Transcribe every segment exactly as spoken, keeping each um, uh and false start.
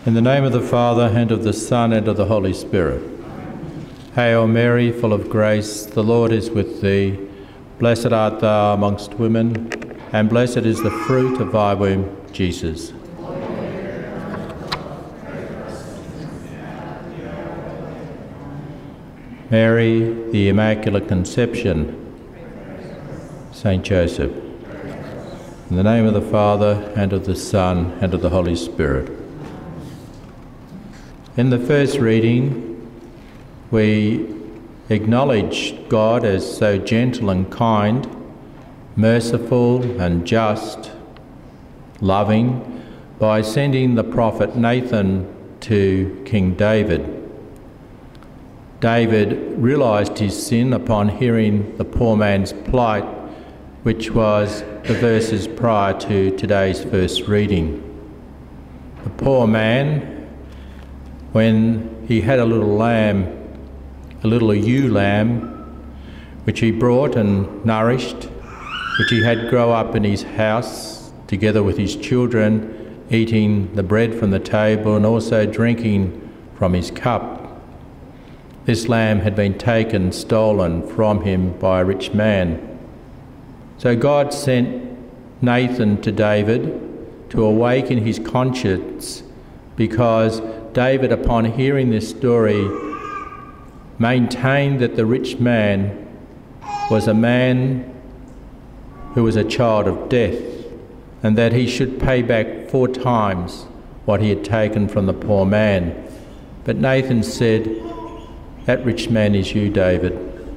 In the name of the Father, and of the Son, and of the Holy Spirit. Hail Mary, full of grace, the Lord is with thee. Blessed art thou amongst women, and blessed is the fruit of thy womb, Jesus. Mary, the Immaculate Conception, Saint Joseph. In the name of the Father, and of the Son, and of the Holy Spirit. In the first reading, we acknowledge God as so gentle and kind, merciful and just, loving, by sending the prophet Nathan to King David. David realised his sin upon hearing the poor man's plight, which was the verses prior to today's first reading. The poor man, when he had a little lamb, a little ewe lamb, which he brought and nourished, which he had grow up in his house together with his children, eating the bread from the table and also drinking from his cup. This lamb had been taken, stolen from him by a rich man. So God sent Nathan to David to awaken his conscience, because David, upon hearing this story, maintained that the rich man was a man who was a child of death, and that he should pay back four times what he had taken from the poor man. But Nathan said, "That rich man is you, David."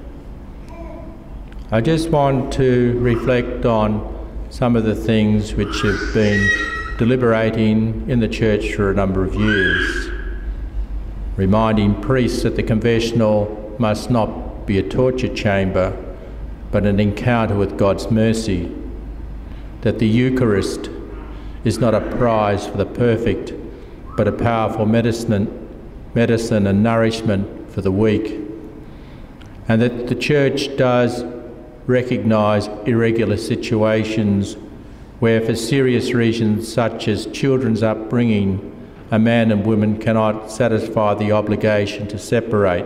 I just want to reflect on some of the things which have been deliberating in the church for a number of years, reminding priests that the confessional must not be a torture chamber, but an encounter with God's mercy, that the Eucharist is not a prize for the perfect, but a powerful medicine, medicine and nourishment for the weak, and that the Church does recognise irregular situations where, for serious reasons such as children's upbringing, a man and woman cannot satisfy the obligation to separate.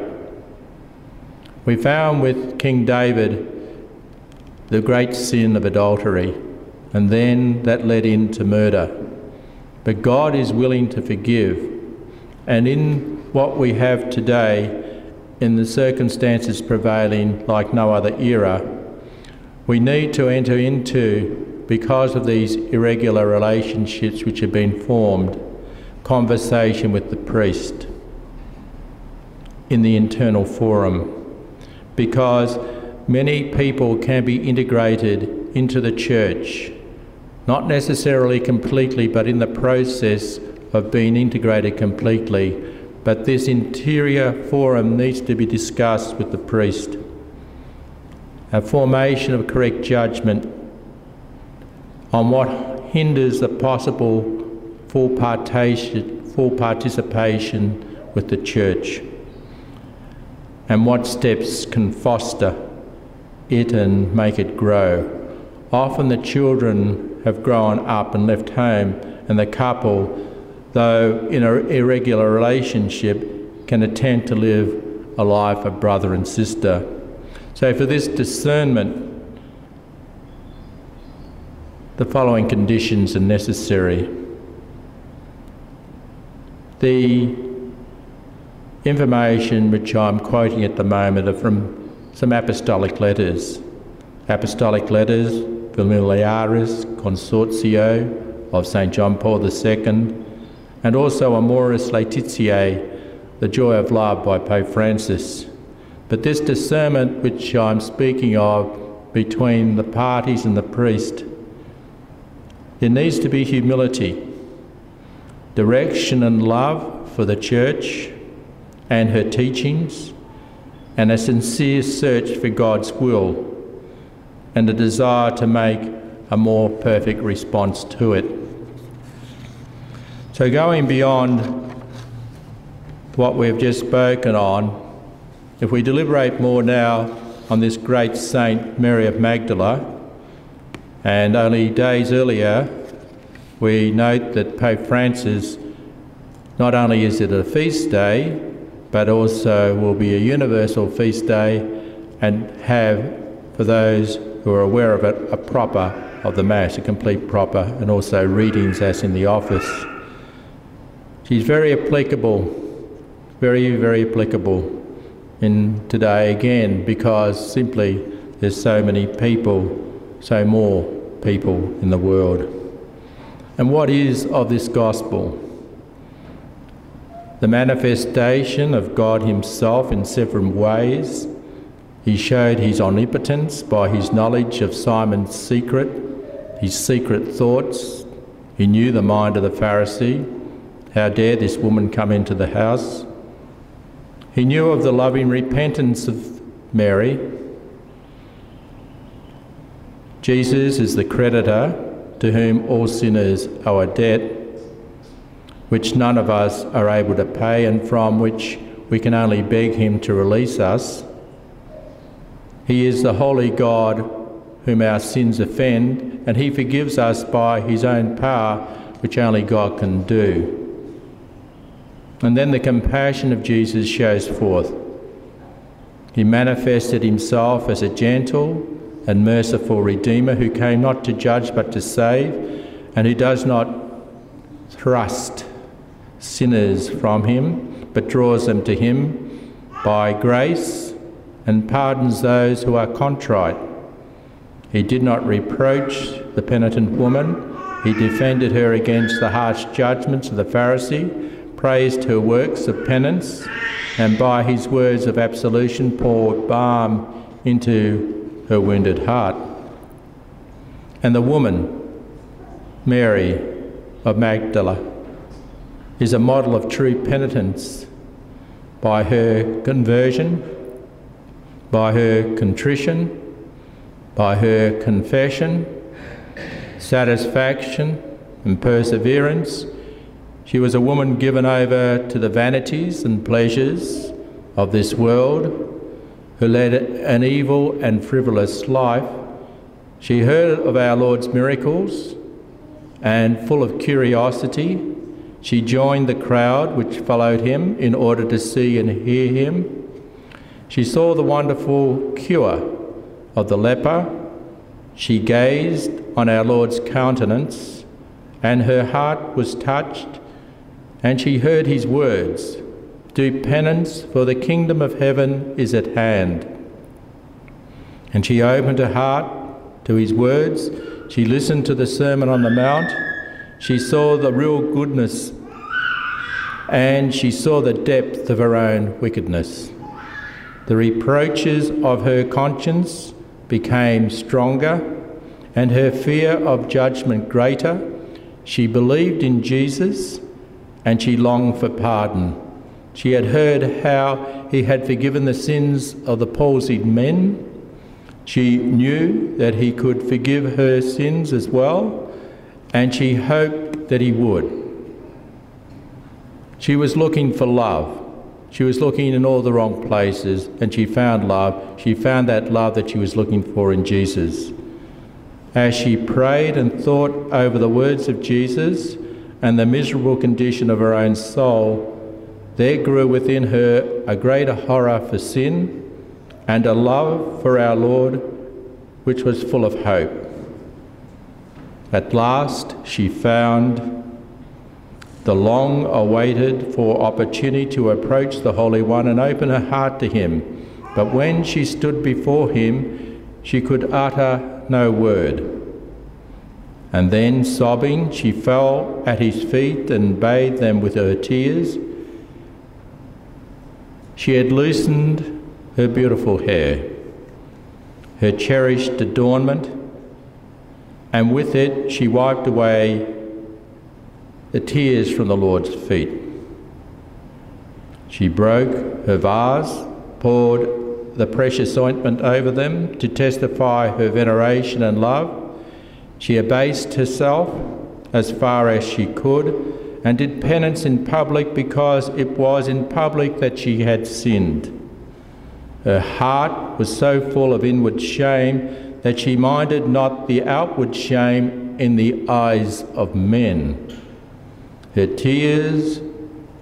We found with King David the great sin of adultery, and then that led into murder. But God is willing to forgive, and in what we have today, in the circumstances prevailing like no other era, we need to enter into, because of these irregular relationships which have been formed, conversation with the priest in the internal forum, because many people can be integrated into the Church, not necessarily completely, but in the process of being integrated completely. But this interior forum needs to be discussed with the priest. A formation of correct judgment on what hinders the possible full participation, full participation with the Church, and what steps can foster it and make it grow. Often the children have grown up and left home, and the couple, though in an irregular relationship, can attempt to live a life of brother and sister. So for this discernment, the following conditions are necessary. The information which I'm quoting at the moment are from some apostolic letters. Apostolic letters, Familiaris Consortio of Saint John Paul the Second, and also Amoris Laetitiae, the Joy of Love by Pope Francis. But this discernment which I'm speaking of between the parties and the priest, there needs to be humility, direction and love for the Church and her teachings, and a sincere search for God's will, and a desire to make a more perfect response to it. So going beyond what we've just spoken on, if we deliberate more now on this great saint, Mary of Magdala, and only days earlier we note that Pope Francis Not only is it a feast day, but also will be a universal feast day and have, for those who are aware of it, a proper of the Mass, a complete proper, and also readings as in the office. She's very applicable, very, very applicable in today again, because simply there's so many people, so more people in the world. And what is of this gospel? The manifestation of God himself in several ways. He showed his omnipotence by his knowledge of Simon's secret, his secret thoughts. He knew the mind of the Pharisee. How dare this woman come into the house? He knew of the loving repentance of Mary. Jesus is the creditor to whom all sinners owe a debt, which none of us are able to pay and from which we can only beg him to release us. He is the holy God whom our sins offend, and he forgives us by his own power, which only God can do. And then the compassion of Jesus shows forth. He manifested himself as a gentle and merciful Redeemer who came not to judge but to save, and who does not thrust sinners from him, but draws them to him by grace and pardons those who are contrite. He did not reproach the penitent woman. He defended her against the harsh judgments of the Pharisee, praised her works of penance, and by his words of absolution poured balm into her wounded heart. And the woman, Mary of Magdala, is a model of true penitence by her conversion, by her contrition, by her confession, satisfaction and perseverance. She was a woman given over to the vanities and pleasures of this world, who led an evil and frivolous life. She heard of our Lord's miracles, and full of curiosity, she joined the crowd which followed him in order to see and hear him. She saw the wonderful cure of the leper. She gazed on our Lord's countenance, and her heart was touched, and she heard his words, "Do penance, for the kingdom of heaven is at hand." And she opened her heart to his words. She listened to the Sermon on the Mount. She saw the real goodness, and she saw the depth of her own wickedness. The reproaches of her conscience became stronger, and her fear of judgment greater. She believed in Jesus, and she longed for pardon. She had heard how he had forgiven the sins of the palsied men. She knew that he could forgive her sins as well, and she hoped that he would. She was looking for love. She was looking in all the wrong places, and she found love. She found that love that she was looking for in Jesus. As she prayed and thought over the words of Jesus and the miserable condition of her own soul, there grew within her a greater horror for sin and a love for our Lord which was full of hope. At last she found the long-awaited for opportunity to approach the Holy One and open her heart to him. But when she stood before him, she could utter no word. And then, sobbing, she fell at his feet and bathed them with her tears. She had loosened her beautiful hair, her cherished adornment, and with it she wiped away the tears from the Lord's feet. She broke her vase, poured the precious ointment over them to testify her veneration and love. She abased herself as far as she could and did penance in public, because it was in public that she had sinned. Her heart was so full of inward shame that she minded not the outward shame in the eyes of men. Her tears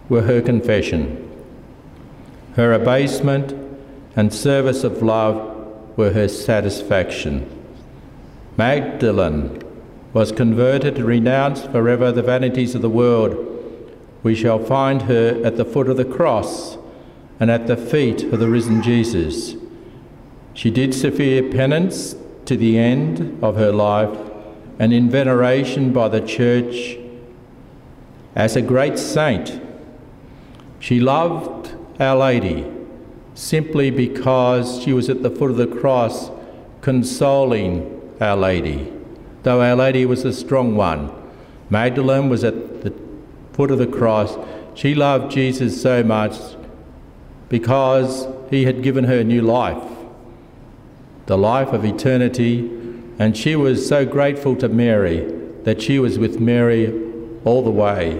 were her confession. Her abasement and service of love were her satisfaction. Magdalene was converted and renounced forever the vanities of the world. We shall find her at the foot of the cross and at the feet of the risen Jesus. She did severe penance to the end of her life, and in veneration by the Church as a great saint. She loved Our Lady simply because she was at the foot of the cross consoling Our Lady, though Our Lady was a strong one. Magdalene was at the foot of the cross. She loved Jesus so much because he had given her new life, the life of eternity, and she was so grateful to Mary that she was with Mary all the way.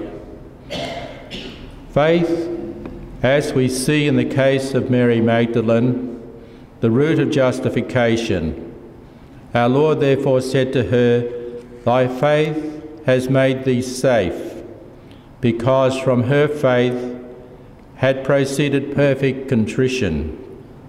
Faith, as we see in the case of Mary Magdalene, the root of justification. Our Lord therefore said to her, "Thy faith has made thee safe," because from her faith had proceeded perfect contrition.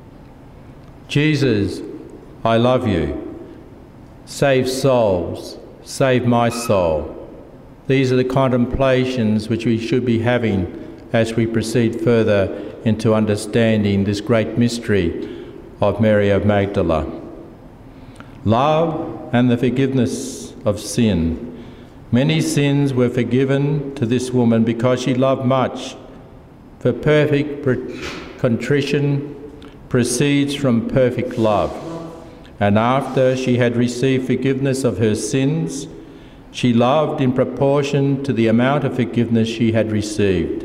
Jesus, I love you. Save souls, save my soul. These are the contemplations which we should be having as we proceed further into understanding this great mystery of Mary of Magdala. Love and the forgiveness of sin. Many sins were forgiven to this woman because she loved much, for perfect contrition proceeds from perfect love. And after she had received forgiveness of her sins, she loved in proportion to the amount of forgiveness she had received.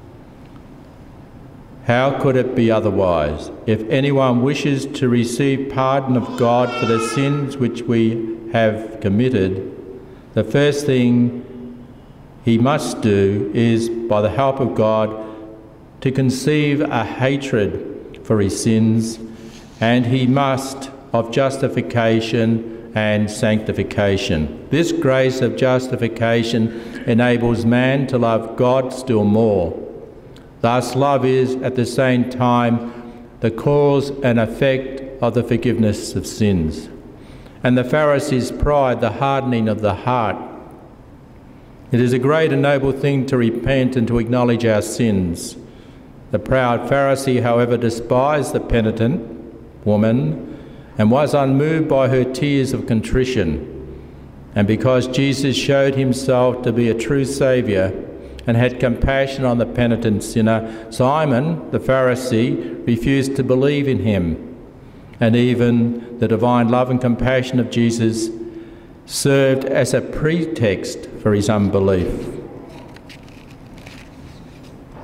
How could it be otherwise? If anyone wishes to receive pardon of God for the sins which we have committed, the first thing he must do is, by the help of God, to conceive a hatred for his sins, and he must of justification and sanctification. This grace of justification enables man to love God still more. Thus, love is at the same time the cause and effect of the forgiveness of sins. And the Pharisees' pride, the hardening of the heart. It is a great and noble thing to repent and to acknowledge our sins. The proud Pharisee, however, despised the penitent woman and was unmoved by her tears of contrition. And because Jesus showed himself to be a true Saviour and had compassion on the penitent sinner, Simon, the Pharisee, refused to believe in him. And even the divine love and compassion of Jesus served as a pretext for his unbelief.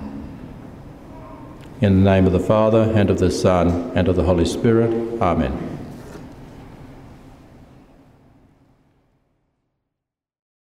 In the name of the Father, and of the Son, and of the Holy Spirit. Amen.